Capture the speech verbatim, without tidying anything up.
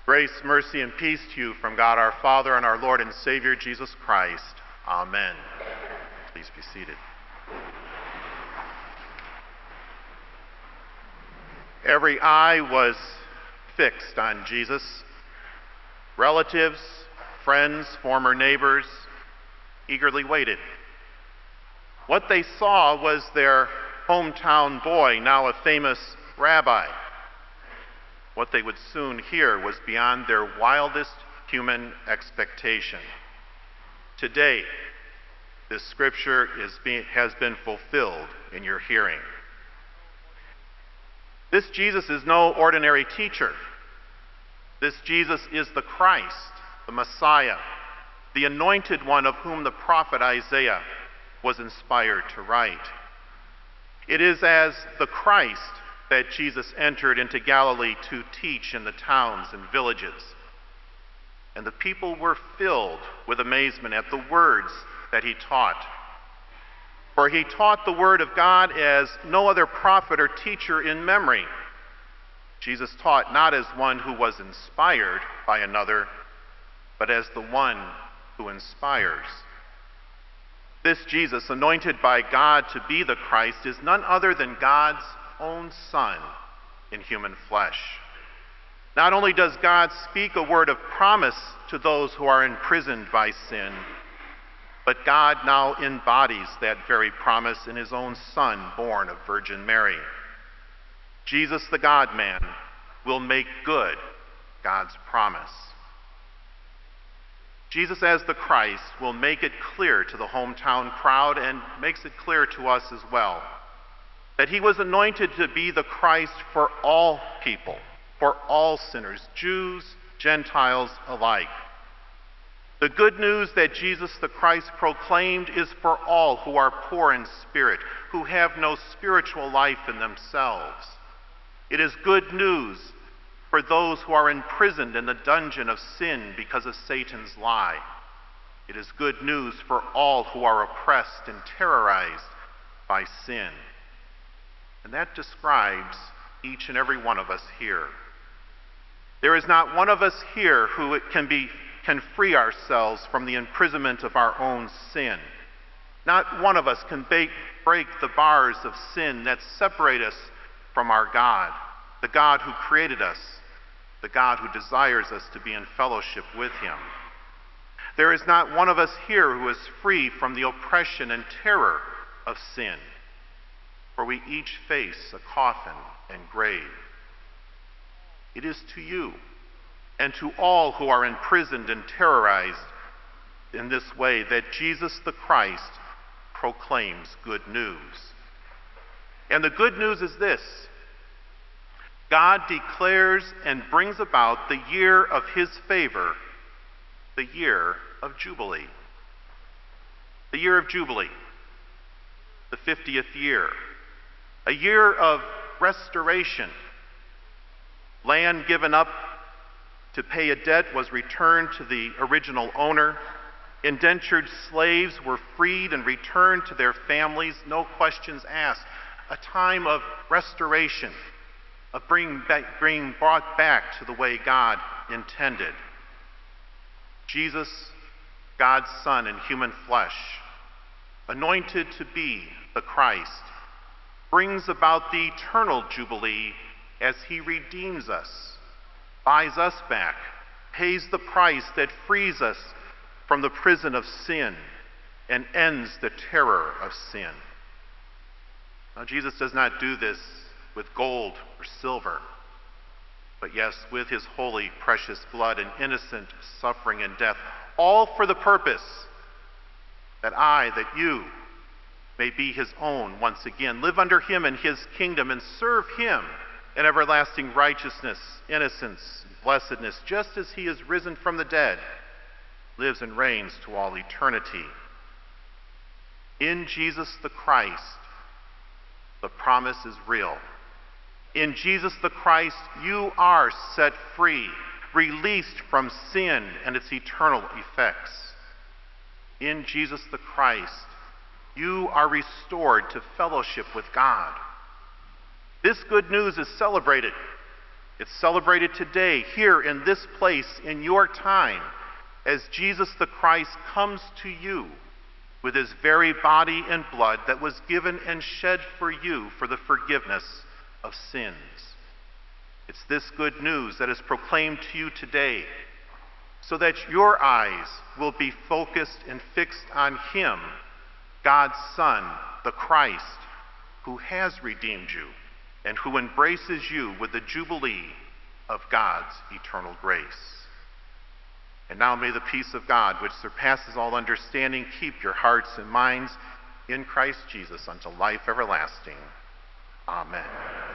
Grace, mercy, and peace to you from God our Father and our Lord and Savior Jesus Christ. Amen. Please be seated. Every eye was fixed on Jesus. Relatives, friends, former neighbors eagerly waited. What they saw was their hometown boy, now a famous rabbi. What they would soon hear was beyond their wildest human expectation. Today, this scripture is being, has been fulfilled in your hearing. This Jesus is no ordinary teacher. This Jesus is the Christ, the Messiah, the anointed one of whom the prophet Isaiah was inspired to write. It is as the Christ that Jesus entered into Galilee to teach in the towns and villages. And the people were filled with amazement at the words that he taught. For he taught the word of God as no other prophet or teacher in memory. Jesus taught not as one who was inspired by another, but as the one who inspires. This Jesus, anointed by God to be the Christ, is none other than God's own Son in human flesh. Not only does God speak a word of promise to those who are imprisoned by sin, but God now embodies that very promise in his own Son, born of Virgin Mary. Jesus, the God-man, will make good God's promise. Jesus as the Christ will make it clear to the hometown crowd and makes it clear to us as well that he was anointed to be the Christ for all people, for all sinners, Jews, Gentiles alike. The good news that Jesus the Christ proclaimed is for all who are poor in spirit, who have no spiritual life in themselves. It is good news for those who are imprisoned in the dungeon of sin because of Satan's lie. It is good news for all who are oppressed and terrorized by sin. And that describes each and every one of us here. There is not one of us here who can be can free ourselves from the imprisonment of our own sin. Not one of us can break, break the bars of sin that separate us from our God, the God who created us, the God who desires us to be in fellowship with him. There is not one of us here who is free from the oppression and terror of sin, for we each face a coffin and grave. It is to you and to all who are imprisoned and terrorized in this way that Jesus the Christ proclaims good news. And the good news is this: God declares and brings about the year of his favor, the year of Jubilee. The year of Jubilee, the fiftieth year, a year of restoration. Land given up to pay a debt was returned to the original owner. Indentured slaves were freed and returned to their families, no questions asked. A time of restoration, of being, back, being brought back to the way God intended. Jesus, God's Son in human flesh, anointed to be the Christ, brings about the eternal Jubilee as he redeems us, buys us back, pays the price that frees us from the prison of sin and ends the terror of sin. Now, Jesus does not do this with gold or silver, but yes, with his holy, precious blood and innocent suffering and death, all for the purpose that I, that you, may be his own once again, live under him in his kingdom, and serve him in everlasting righteousness, innocence, blessedness, just as he is risen from the dead, lives and reigns to all eternity. In Jesus the Christ, the promise is real. In Jesus the Christ, you are set free, released from sin and its eternal effects. In Jesus the Christ, you are restored to fellowship with God. This good news is celebrated It's celebrated today, here in this place, in your time, as Jesus the Christ comes to you with his very body and blood that was given and shed for you for the forgiveness of sins. It's this good news that is proclaimed to you today, so that your eyes will be focused and fixed on him, God's Son, the Christ, who has redeemed you and who embraces you with the jubilee of God's eternal grace. And now may the peace of God, which surpasses all understanding, keep your hearts and minds in Christ Jesus unto life everlasting. Amen.